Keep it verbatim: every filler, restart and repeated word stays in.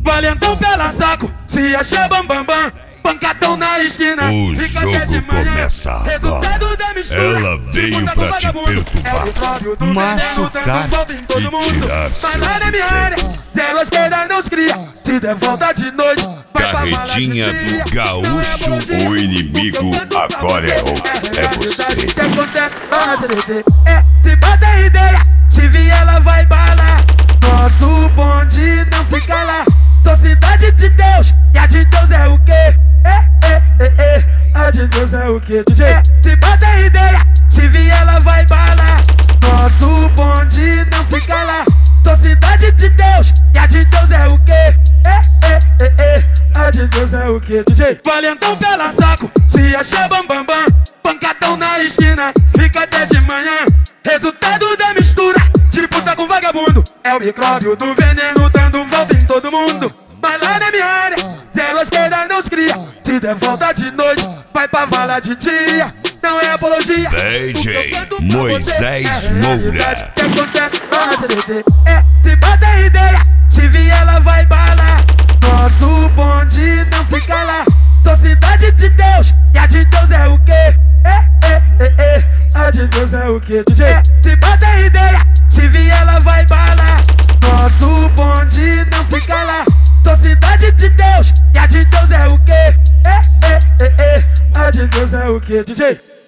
valentão pela saco, se achar bambambam, bam, bam. Pancadão na esquina, o jogo começa agora. Ela veio pra te perturbar, machucar e tirar seu sossego. Zero esquerda não se cria, se der volta de noite. Carretinha do gaúcho, o inimigo agora é outro, é você. O que acontece na C D T é, se bota ideia, se vier ela vai balar. Nosso bonde não se cala, sou cidade de Deus, e a de Deus é o quê? É, é, é, é, a de Deus é o que? D J, se bota ideia, se vier ela vai balar. Nosso bonde não se cala, sou cidade de Deus, e a de Deus é o que? É, é, é, é, a de Deus é o que? D J, valentão pela saco, se achar bambambam, bam, bam. Pancadão na esquina, fica até de manhã. Resultado da mistura, disputa com vagabundo, é o micróbio do veneno dando volta em todo mundo. Mas lá na minha área, zero esquerda não se cria, se der volta de noite, vai pra vala de dia. Não é apologia, D J Moisés é Moura. O que acontece na C D T é, se bota ideia, se vier ela vai balar. Nosso bonde não se cala, sou cidade de Deus, e a de Deus é o quê? É, é, é, é, a de Deus é o quê? D J, se bota ideia, se vier ela vai balar. Nosso bonde não se cala, sou cidade de Deus, e a de Deus é o quê? É, é, é, é, a de Deus é o quê? D J